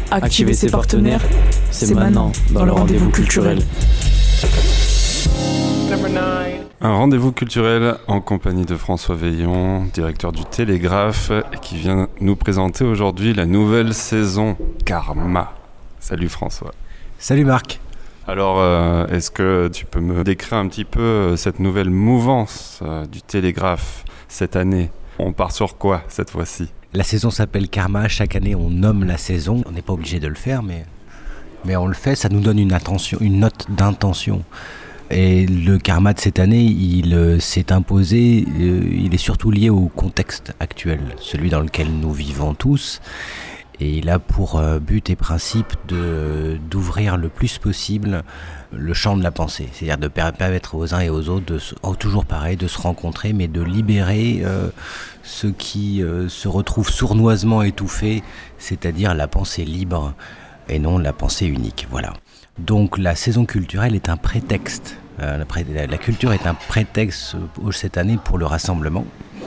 activer ses partenaires, c'est maintenant dans le rendez-vous culturel. Un rendez-vous culturel en compagnie de François Veillon, directeur du Télégraphe, qui vient nous présenter aujourd'hui la nouvelle saison Karma. Salut François. Salut Marc. Alors, est-ce que tu peux me décrire un petit peu cette nouvelle mouvance du Télégraphe cette année ? On part sur quoi cette fois-ci ? La saison s'appelle Karma, chaque année on nomme la saison. On n'est pas obligé de le faire, mais on le fait, ça nous donne une note d'intention. Et le karma de cette année, il s'est imposé, il est surtout lié au contexte actuel, celui dans lequel nous vivons tous. Et il a pour but et principe d'ouvrir le plus possible le champ de la pensée. C'est-à-dire de permettre aux uns et aux autres, toujours pareil, de se rencontrer, mais de libérer ceux qui se retrouvent sournoisement étouffés, c'est-à-dire la pensée libre et non la pensée unique. Voilà. Donc la saison culturelle est un prétexte. La culture est un prétexte cette année pour le rassemblement.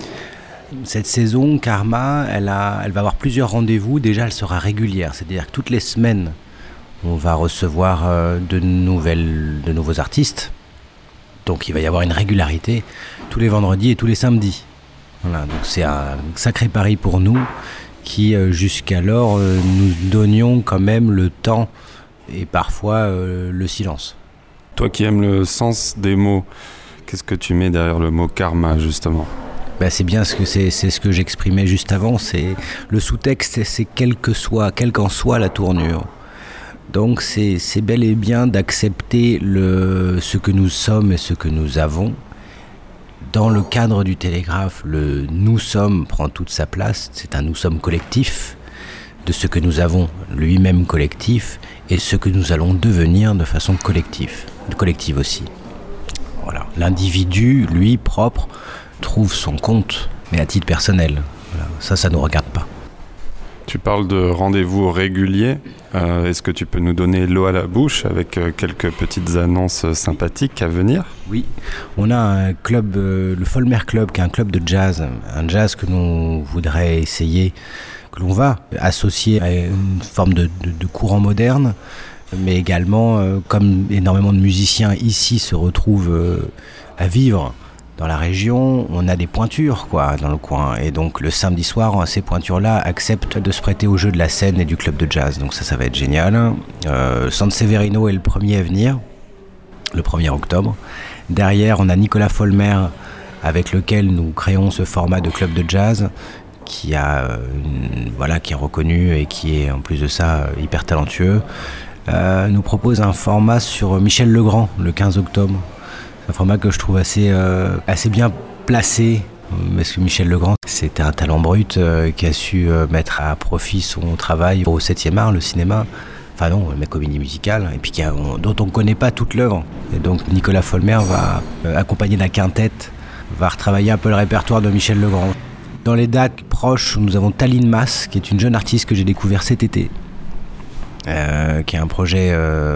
Cette saison, Karma, elle va avoir plusieurs rendez-vous. Déjà, elle sera régulière. C'est-à-dire que toutes les semaines, on va recevoir de nouveaux artistes. Donc il va y avoir une régularité tous les vendredis et tous les samedis. Voilà, donc c'est un sacré pari pour nous qui, jusqu'alors, nous donnions quand même le temps et parfois le silence. Toi qui aimes le sens des mots, qu'est-ce que tu mets derrière le mot karma justement ? C'est bien c'est ce que j'exprimais juste avant, c'est le sous-texte, c'est quelle qu'en soit la tournure. Donc c'est bel et bien d'accepter ce que nous sommes et ce que nous avons. Dans le cadre du Télégraphe, le nous sommes prend toute sa place, c'est un nous sommes collectif de ce que nous avons lui-même collectif et ce que nous allons devenir de façon collective aussi. Voilà. L'individu, lui, propre, trouve son compte, mais à titre personnel. Voilà. Ça ne nous regarde pas. Tu parles de rendez-vous réguliers. Est-ce que tu peux nous donner l'eau à la bouche avec quelques petites annonces sympathiques à venir ? Oui, on a un club, le Folmer Club, qui est un club de jazz, un jazz que l'on voudrait essayer, que l'on va associer à une forme de courant moderne, mais également, comme énormément de musiciens ici se retrouvent à vivre dans la région, on a des pointures dans le coin. Et donc le samedi soir, ces pointures-là acceptent de se prêter au jeu de la scène et du club de jazz. Donc ça va être génial. San Severino est le premier à venir, le 1er octobre. Derrière, on a Nicolas Folmer, avec lequel nous créons ce format de club de jazz, qui est reconnu et qui est en plus de ça hyper talentueux. Nous propose un format sur Michel Legrand, le 15 octobre. Un format que je trouve assez bien placé, parce que Michel Legrand, c'était un talent brut qui a su mettre à profit son travail au 7e art, le cinéma, la comédie musicale, et puis dont on ne connaît pas toute l'œuvre. Et donc Nicolas Folmer va accompagner la quintette, va retravailler un peu le répertoire de Michel Legrand. Dans les dates proches, nous avons Taline Mas, qui est une jeune artiste que j'ai découvert cet été, qui a un projet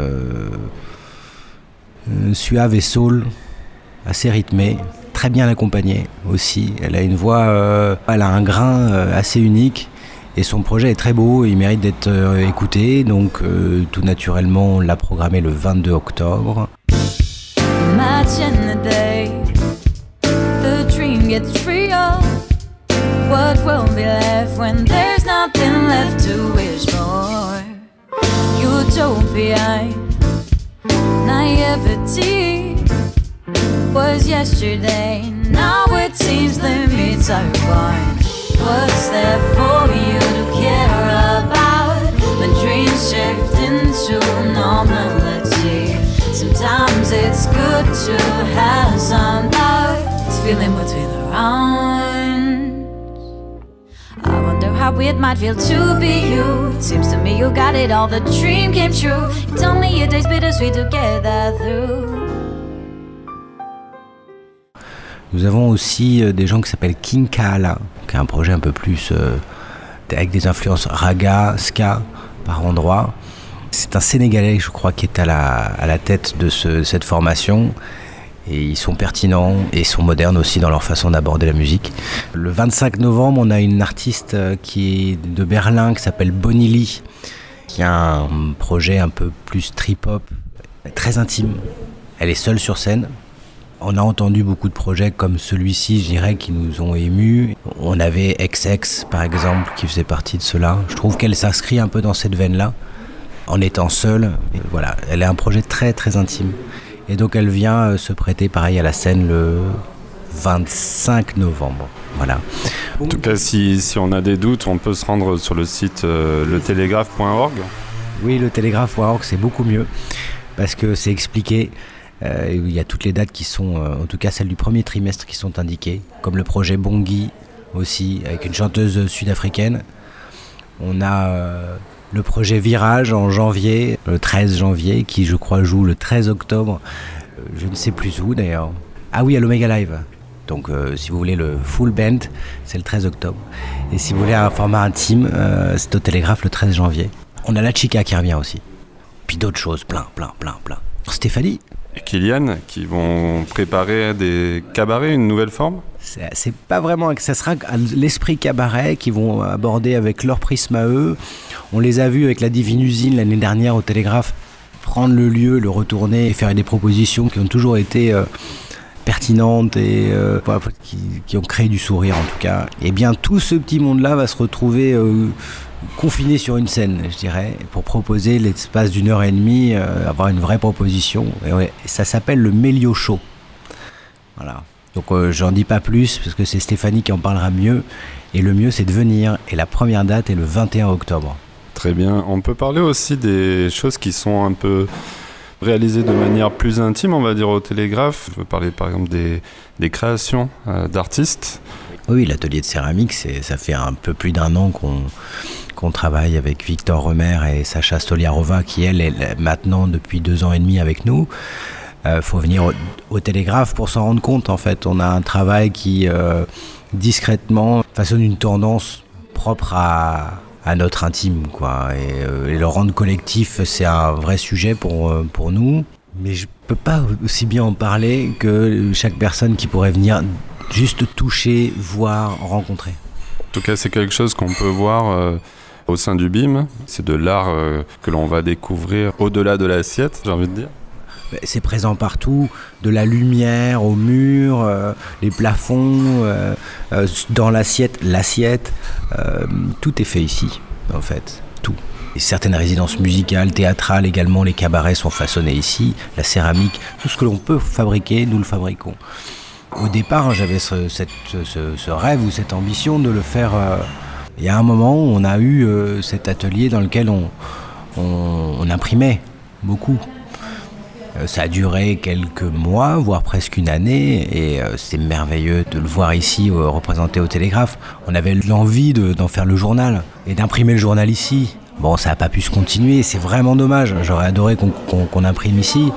suave et soul, assez rythmé, très bien accompagné aussi. Elle a une voix, elle a un grain assez unique et son projet est très beau, il mérite d'être écouté, donc tout naturellement on l'a programmé le 22 octobre. Imagine the day the dream gets real. What will be left when there's nothing left to wish for? Utopia, naivety was yesterday. Now it seems limits are gone. What's there for you to care about when dreams shift into normality? Sometimes it's good to have some doubt, feeling between the rounds. I wonder how it might feel to be you. It seems to me you got it all, the dream came true. You tell me your days bittersweet to get that through. Nous avons aussi des gens qui s'appellent King Kaala, qui est un projet un peu plus avec des influences raga, ska par endroits. C'est un Sénégalais, je crois, qui est à la tête de cette formation. Et ils sont pertinents et sont modernes aussi dans leur façon d'aborder la musique. Le 25 novembre, on a une artiste qui est de Berlin, qui s'appelle Bonnie Lee, qui a un projet un peu plus trip-hop, très intime. Elle est seule sur scène. On a entendu beaucoup de projets comme celui-ci, je dirais, qui nous ont émus. On avait XX, par exemple, qui faisait partie de cela. Je trouve qu'elle s'inscrit un peu dans cette veine-là, en étant seule. Et voilà, elle est un projet très, très intime. Et donc, elle vient se prêter, pareil, à la scène le 25 novembre. Voilà. En tout cas, si on a des doutes, on peut se rendre sur le site letélégraphe.org. Oui, letélégraphe.org, c'est beaucoup mieux, parce que c'est expliqué. Il y a toutes les dates qui sont, en tout cas celles du premier trimestre, qui sont indiquées, comme le projet Bongi aussi, avec une chanteuse sud-africaine. On a le projet Virage en janvier, le 13 janvier, qui je crois joue le 13 octobre, je ne sais plus où d'ailleurs. Ah oui, à l'Omega Live. Donc si vous voulez le full band, c'est le 13 octobre. Et si vous voulez un format intime, c'est au Télégraphe le 13 janvier. On a la Chica qui revient aussi. Puis d'autres choses, plein. Stéphanie et Kylian, qui vont préparer des cabarets, une nouvelle forme ? C'est pas vraiment, ça sera l'esprit cabaret qu'ils vont aborder avec leur prisme à eux. On les a vus avec la Divine Usine l'année dernière au Télégraphe, prendre le lieu, le retourner et faire des propositions qui ont toujours été pertinentes et qui ont créé du sourire en tout cas. Et bien tout ce petit monde-là va se retrouver confiné sur une scène, je dirais, pour proposer l'espace d'une heure et demie, avoir une vraie proposition. Et ça s'appelle le Mélio Show. Voilà. Donc j'en dis pas plus parce que c'est Stéphanie qui en parlera mieux. Et le mieux c'est de venir. Et la première date est le 21 octobre. Très bien. On peut parler aussi des choses qui sont un peu réalisées de manière plus intime, on va dire, au Télégraphe. Je veux parler par exemple des créations d'artistes. Oui, l'atelier de céramique, ça fait un peu plus d'un an qu'on travaille avec Victor Remer et Sacha Stoliarova, qui elle est maintenant depuis 2 ans et demi avec nous. Faut venir au Télégraphe pour s'en rendre compte. En fait, on a un travail qui discrètement façonne une tendance propre à notre intime, quoi. Et le rendre collectif, c'est un vrai sujet pour nous. Mais je peux pas aussi bien en parler que chaque personne qui pourrait venir juste toucher, voir, rencontrer. En tout cas, c'est quelque chose qu'on peut voir au sein du BIM. C'est de l'art que l'on va découvrir au-delà de l'assiette, j'ai envie de dire. C'est présent partout, de la lumière au mur, les plafonds, dans l'assiette, tout est fait ici, en fait, tout. Et certaines résidences musicales, théâtrales également, les cabarets sont façonnés ici, la céramique, tout ce que l'on peut fabriquer, nous le fabriquons. Au départ, j'avais ce rêve ou cette ambition de le faire. Il y a un moment où on a eu cet atelier dans lequel on imprimait beaucoup. Ça a duré quelques mois, voire presque une année, et c'est merveilleux de le voir ici représenté au Télégraphe. On avait l'envie d'en faire le journal et d'imprimer le journal ici. Bon, ça n'a pas pu se continuer, c'est vraiment dommage. J'aurais adoré qu'on imprime ici,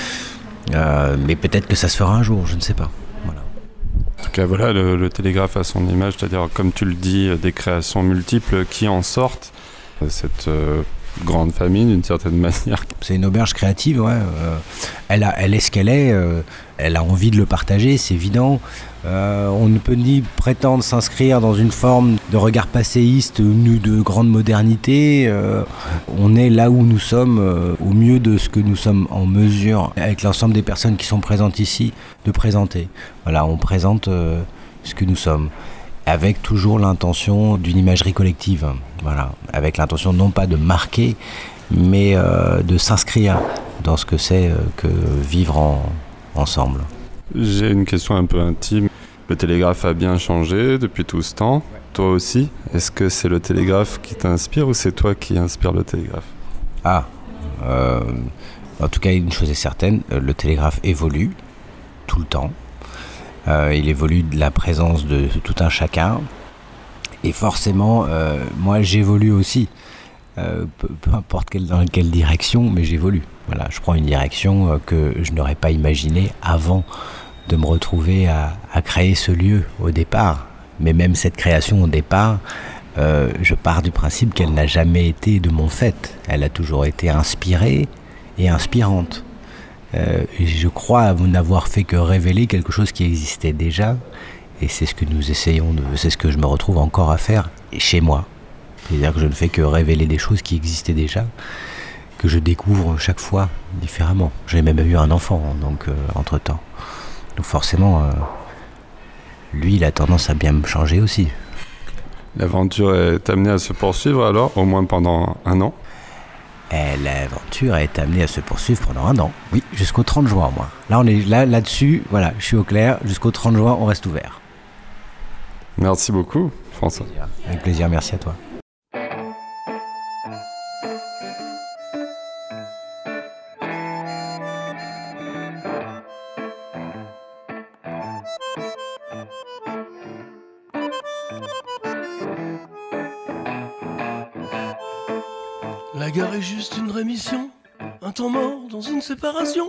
mais peut-être que ça se fera un jour, je ne sais pas. Voilà. En tout cas, voilà, le Télégraphe a son image, c'est-à-dire, comme tu le dis, des créations multiples qui en sortent. Cette grande famille, d'une certaine manière. C'est une auberge créative, ouais. Elle est ce qu'elle est, elle a envie de le partager, c'est évident. On ne peut ni prétendre s'inscrire dans une forme de regard passéiste ou de grande modernité. On est là où nous sommes, au mieux de ce que nous sommes en mesure, avec l'ensemble des personnes qui sont présentes ici, de présenter. Voilà, on présente ce que nous sommes, avec toujours l'intention d'une imagerie collective. Voilà, avec l'intention non pas de marquer, mais de s'inscrire dans ce que c'est que vivre ensemble. J'ai une question un peu intime. Le Télégraphe a bien changé depuis tout ce temps. Toi aussi, est-ce que c'est le Télégraphe qui t'inspire ou c'est toi qui inspire le Télégraphe ? En tout cas, une chose est certaine, le Télégraphe évolue tout le temps. Il évolue de la présence de tout un chacun. Et forcément, moi j'évolue aussi. Peu importe dans quelle direction, mais j'évolue. Voilà, je prends une direction que je n'aurais pas imaginée avant de me retrouver à créer ce lieu au départ. Mais même cette création au départ, je pars du principe qu'elle n'a jamais été de mon fait. Elle a toujours été inspirée et inspirante. Je crois n'avoir fait que révéler quelque chose qui existait déjà. Et c'est ce que nous essayons c'est ce que je me retrouve encore à faire chez moi. C'est-à-dire que je ne fais que révéler des choses qui existaient déjà, que je découvre chaque fois différemment. J'ai même eu un enfant, donc entre-temps. Donc forcément, lui, il a tendance à bien me changer aussi. L'aventure est amenée à se poursuivre alors, au moins pendant 1 an? L'aventure est amenée à se poursuivre pendant 1 an. Oui, jusqu'au 30 juin, moi. Là, on est là-dessus, voilà, je suis au clair. Jusqu'au 30 juin, on reste ouvert. Merci beaucoup, François. Avec plaisir, merci à toi. La gare est juste une rémission, un temps mort dans une séparation,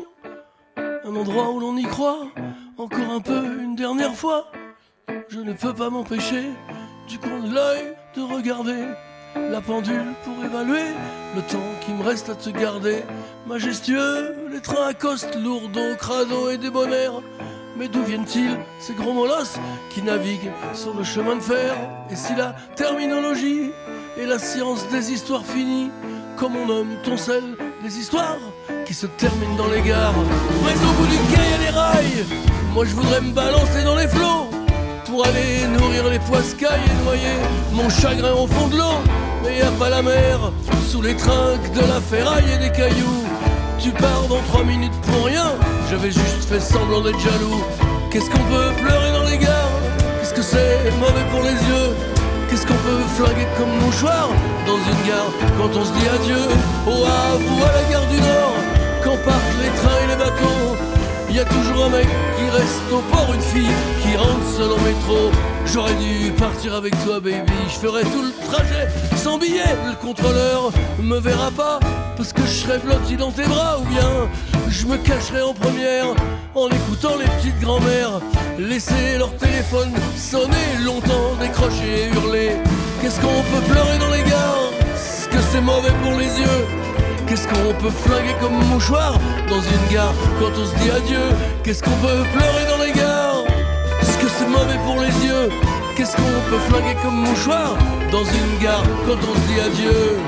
un endroit où l'on y croit, encore un peu, une dernière fois. Je ne peux pas m'empêcher, du coin de l'œil, de regarder la pendule pour évaluer le temps qui me reste à te garder. Majestueux, les trains accostent, lourds, crado et débonnaires. Mais d'où viennent-ils, ces gros molosses qui naviguent sur le chemin de fer? Et si la terminologie et la science des histoires finies, comme on nomme ton sel, des histoires qui se terminent dans les gares. Mais au bout du quai y'a les rails, moi je voudrais me balancer dans les flots pour aller nourrir les poiscailles et noyer mon chagrin au fond de l'eau. Mais y a pas la mer, sous les trinques de la ferraille et des cailloux. Tu pars dans 3 minutes pour rien, j'avais juste fait semblant d'être jaloux. Qu'est-ce qu'on peut pleurer dans les gares? Qu'est-ce que c'est mauvais pour les yeux? Qu'est-ce qu'on peut flinguer comme mouchoir dans une gare quand on se dit adieu? Au Havre ou à la gare du Nord, quand partent les trains et les bateaux, y a toujours un mec qui reste au port, une fille qui rentre seule au métro. J'aurais dû partir avec toi baby, je ferais tout le trajet sans billet. Le contrôleur me verra pas parce que je serais blotti dans tes bras. Ou bien je me cacherai en première en écoutant les petites grand-mères laisser leur téléphone sonner, longtemps décrocher et hurler. Qu'est-ce qu'on peut pleurer dans les gares? Est-ce que c'est mauvais pour les yeux? Qu'est-ce qu'on peut flinguer comme mouchoir dans une gare quand on se dit adieu? Qu'est-ce qu'on peut pleurer dans les gares? Est-ce que c'est mauvais pour les yeux? Qu'est-ce qu'on peut flinguer comme mouchoir dans une gare quand on se dit adieu?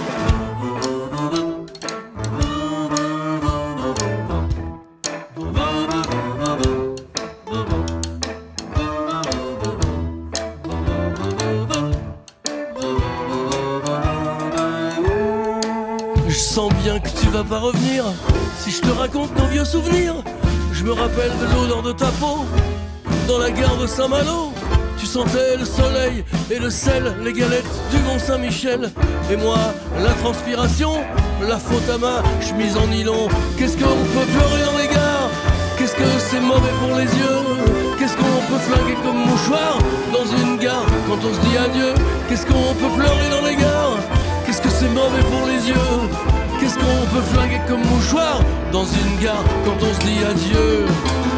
Je sens bien que tu vas pas revenir si je te raconte nos vieux souvenirs. Je me rappelle de l'odeur de ta peau dans la gare de Saint-Malo. Tu sentais le soleil et le sel, les galettes du Mont-Saint-Michel. Et moi, la transpiration, la faute à ma chemise en nylon. Qu'est-ce qu'on peut pleurer dans les gares? Qu'est-ce que c'est mauvais pour les yeux? Qu'est-ce qu'on peut flinguer comme mouchoir dans une gare quand on se dit adieu? Qu'est-ce qu'on peut pleurer dans les gares? Qu'est-ce que c'est mauvais pour les yeux? Qu'est-ce qu'on peut flinguer comme mouchoir dans une gare quand on se dit adieu?